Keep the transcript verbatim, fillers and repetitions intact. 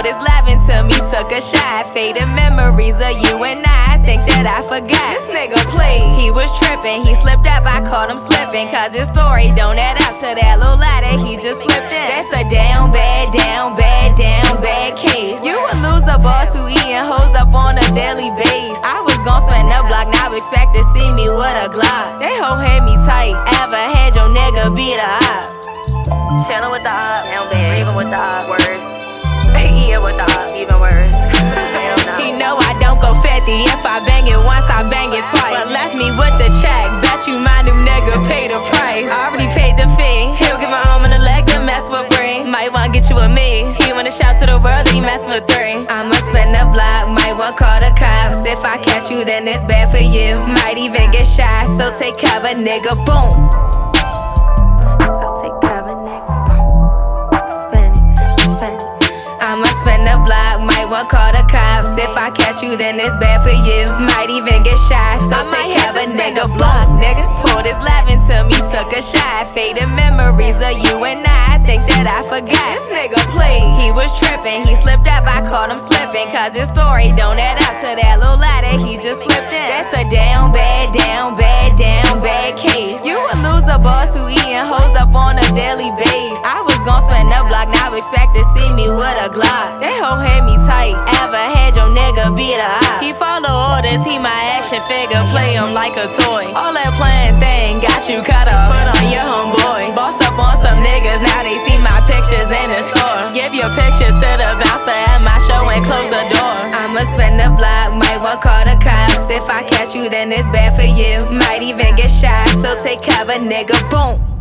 his laughing to me, took a shot. Faded memories of you and I, think that I forgot. This nigga played, he was tripping, he slipped up, I caught him slipping. Cause his story don't add up to that little lie that he just slipped in. That's a down bad, down bad, down bad case. You a loser boss who eating hoes up on a daily base. I was gon' spend the block, now expect to see me with a Glock. That hoe had me tight, ever had your nigga beat her up. Chillin' with the op, down bad, even with the op, worse. Yeah, with the op, even worse. He know I don't go fifty, if I bang it once, I bang it twice. But left me with the check, bet you my new nigga pay the price. I already paid the fee, he'll give my arm and a leg to mess with Bree. Might wanna get you with me, he wanna shout to the world that he messing with three. I'ma spin the block, might wanna call the cops. If I catch you, then it's bad for you. Might even get shot, so take cover, nigga, boom. I'ma spin the block, might wanna call the cops. If I catch you, then it's bad for you. Might even get shot, so I take cover, nigga, block, nigga. Pulled his laughing to me, took a shot. Faded memories of you and I, think that I forgot. This nigga played, he was tripping, he slipped up, I caught him slipping. Cause his story don't add up to that little lie that he just slipped in. That's a down bad, down bad, down bad case. You a loser boss who eating hoes up on a daily base. I was gon' spin the block, now expect to see me with a Glock. That hoe had me tight, ever had your nigga beat her up. He follow orders, he my action figure, play him like a toy. All that playing thing got you cut off, put on your homeboy. Bossed up on some niggas, now they see my pictures in the store. Give your picture to the bouncer at my show and close the door. I'ma spin the block, might wanna call the cops. If I catch you, then it's bad for you. Might even get shot, so take cover, nigga, boom.